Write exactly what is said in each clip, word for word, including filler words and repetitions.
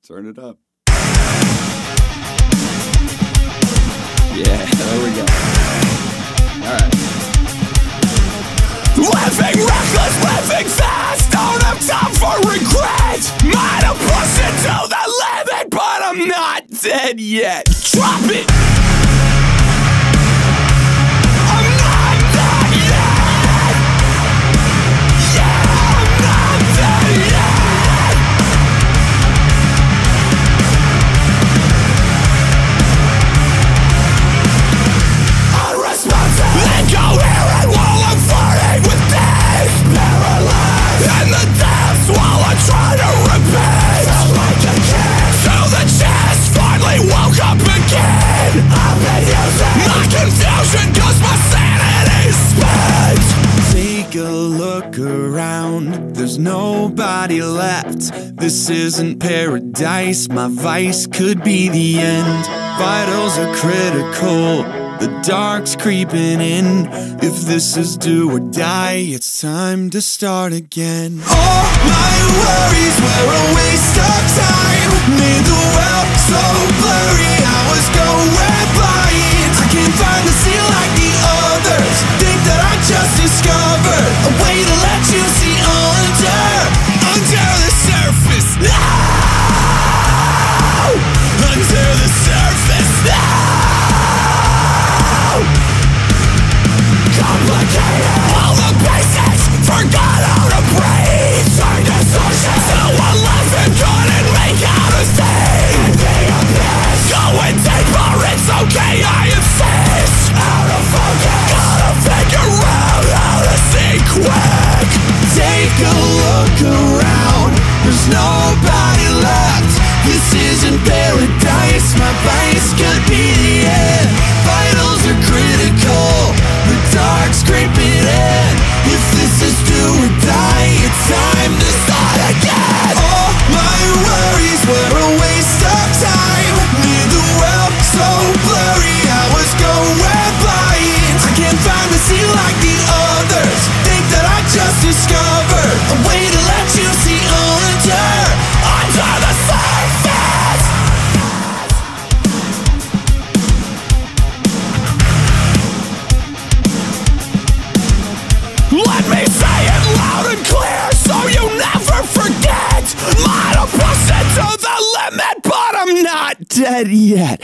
Turn it up. Yeah, there we go. Alright. Living reckless, living fast, don't have time for regret. Might have pushed it to the limit, but I'm not dead yet. Drop it! I'm not dead yet! Yeah, I'm not dead yet! Unresponsive, incoherent while I'm flirting with death. Paralyzed in the depths while I try to repeat. Felt like a kid till the chest finally woke up again. I've been using my confusion cause my sanity's spent. Take a look around, there's nobody left. This isn't paradise, my vice could be the end. Vitals are critical, the dark's creeping in. If this is do or die, it's time to start again. All my worries were a waste of time. Made the world so blurry, I was going blind. I can't find the seal like the others. Think that I just discovered a way to let you see under, under the surface now. Under the surface now. Complicated, all the basics, forgot how to breathe. Turned to social, so I left and couldn't make out a thing. Going deeper, it's okay, I insist. Out of focus, gotta figure out how to see quick. Take a look around, there's nobody left. This isn't paradise, my vice could be the end. Vitals are critical, the dark's creeping in. If this is do or die, it's time to start again. All my worries were a waste of time. Made the world so blurry, I was going blind. I can't find the sea like the others. Think that I just discovered a way to let you see under, under the surface. Let me say it loud and clear so you never forget. Might have pushed it to the limit, but I'm not dead yet.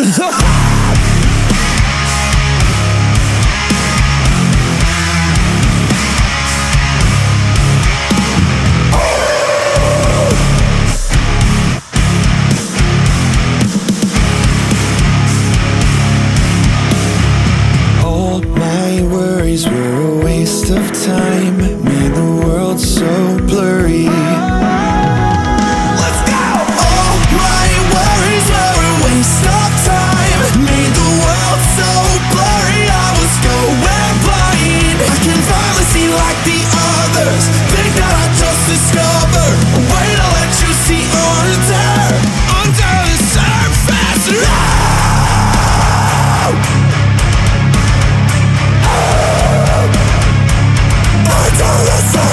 All my worries were a waste of time. Made the world so blurry. Let's go! All my worries were a waste of time. Made the world so blurry, I was going blind. I can finally see like the others. Think that I just discovered a way to let you see under, under the surface now. Under the surface.